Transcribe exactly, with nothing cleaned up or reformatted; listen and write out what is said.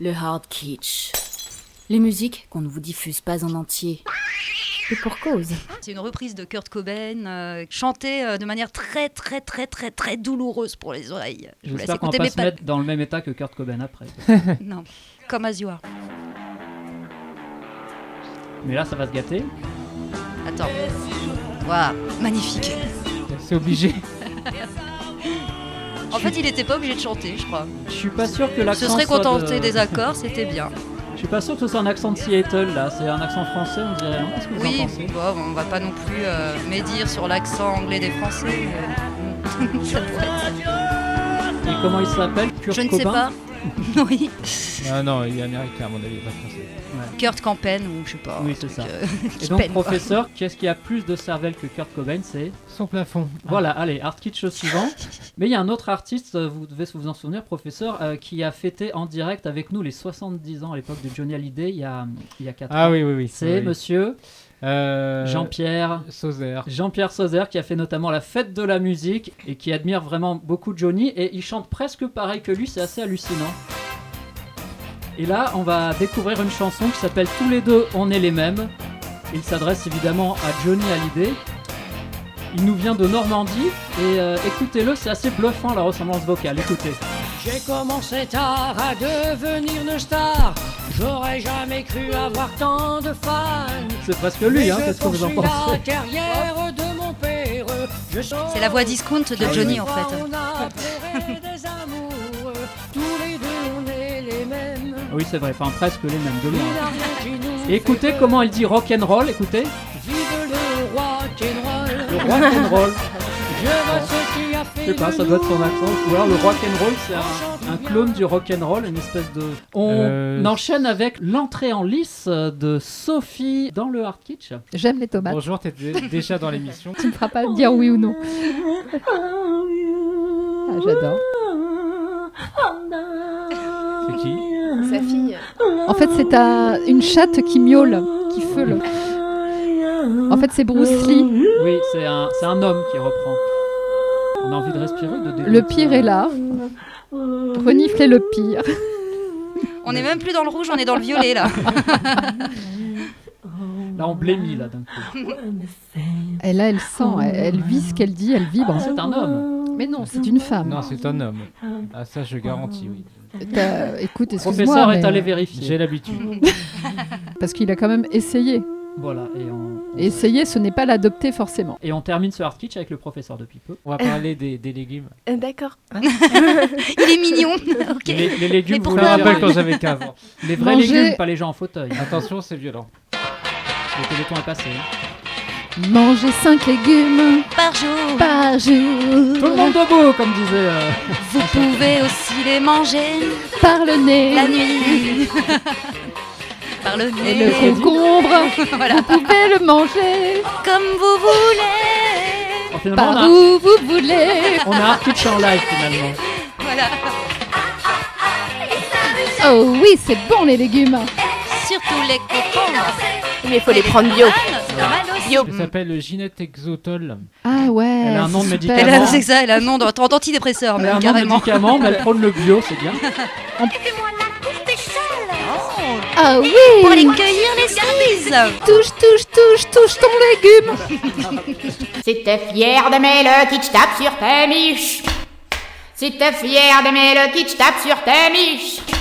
Le hard kitsch. Les musiques qu'on ne vous diffuse pas en entier. Et pour cause. C'est une reprise de Kurt Cobain, euh, chantée euh, de manière très très très très très douloureuse pour les oreilles. Je J'espère qu'on va pas se pas... mettre dans le même état que Kurt Cobain après. Non, comme As You Are. Mais là, ça va se gâter. Attends. Waouh, magnifique. C'est obligé. En fait, il était pas obligé de chanter, je crois. Je suis pas sûr que l'accent se serait contenté de... des accords, c'était bien. Je suis pas sûr que ce soit un accent de Seattle, là. C'est un accent français, on dirait. Hein. Qu'est-ce que vous oui, en pensez ? bon, on va pas non plus euh, médire sur l'accent anglais des Français. Mais... ça pourrait être... Et comment il s'appelle ? Kurt Je ne Cobain sais pas. Oui. Non, non, il est américain, à mon avis, pas français. Ouais. Kurt Campen, ou je sais pas. Oui, c'est ça. Euh, Et donc, professeur, qu'est-ce qui a plus de cervelle que Kurt Cobain ? C'est son plafond. Voilà, ah. Allez, art kitsch suivant. Mais il y a un autre artiste, vous devez vous en souvenir, professeur, euh, qui a fêté en direct avec nous les soixante-dix ans à l'époque de Johnny Hallyday, il y a, il y a quatre ah, ans. Ah oui, oui, oui. C'est oui. monsieur... Euh, Jean-Pierre Sauzère. Jean-Pierre Sauzère qui a fait notamment la fête de la musique et qui admire vraiment beaucoup Johnny et il chante presque pareil que lui, c'est assez hallucinant. Et là, on va découvrir une chanson qui s'appelle Tous les deux, on est les mêmes. Il s'adresse évidemment à Johnny Hallyday. Il nous vient de Normandie et euh, écoutez-le, c'est assez bluffant la ressemblance vocale, écoutez. J'ai commencé tard à devenir une star. J'aurais jamais cru avoir tant de fans. C'est presque lui, hein, qu'est-ce que vous en pensez ? La carrière de mon père. C'est la voix discount de Johnny en fait. On a pleuré des amours. Tous les deux on est les mêmes. Oui, c'est vrai, enfin presque les mêmes, de loin. Et écoutez comment il dit rock'n'roll, écoutez. Vive le rock'n'roll. Le rock'n'roll. Je vois ce qui a fait. Je sais pas, ça doit être son accent. Ou alors le rock'n'roll, c'est un, un clone du rock'n'roll, une espèce de. On euh... enchaîne avec l'entrée en lice de Sophie dans le hard kitsch. J'aime les tomates. Bonjour, t'es déjà dans l'émission. Tu me feras pas dire oui ou non. Ah, j'adore. C'est qui ? Sa fille. En fait, c'est un, une chatte qui miaule, qui feule. En fait, c'est Bruce Lee. Oui, c'est un, c'est un homme qui reprend. On a envie de respirer, de développer. Le pire est là. Renifler le pire. On n'est même plus dans le rouge, on est dans le violet là. Là, on blémit là d'un coup. Et là, elle sent, elle, elle vit ce qu'elle dit, elle vibre. C'est un homme. Mais non, c'est une femme. Non, c'est un homme. Ah, ça, je garantis, oui. T'as... Écoute, excuse-moi. Le professeur mais... est allé vérifier. J'ai l'habitude. Parce qu'il a quand même essayé. Voilà, et on... Essayer, ce n'est pas l'adopter forcément. Et on termine ce hard kitsch avec le professeur depuis peu. On va parler des, des légumes. Euh, d'accord. Il est mignon. Okay. Les, les légumes, vous le rappelez quand j'avais quinze ans. Les vrais Manger... légumes, pas les gens en fauteuil. Attention, c'est violent. Le téléthon est passé. Manger cinq légumes par jour. Par jour. Tout le monde debout, comme disait. Euh... Vous pouvez aussi les manger par le nez. La nuit. Par le nez. Et le concombre, voilà. Vous pouvez le manger comme vous voulez. Oh, par a... où vous voulez. On a un hard kitsch en live finalement. Voilà. Oh oui, c'est bon les légumes. Surtout les concombres. Mais il faut les prendre bio. Bio. Elle s'appelle Ginette Exotol. Ah ouais. Elle a un nom de médicament. Elle a, c'est ça, elle a un nom d'antidépresseur, elle même, a un carrément. nom de médicament, mais elle prône le bio, c'est bien. On... Ah oui. Pour aller cueillir les cerises. Touche, touche, touche, touche ton légume. Si t'es fier d'aimer le kitsch, tape sur tes miches. Si t'es fier d'aimer le kitsch, tape sur tes miches.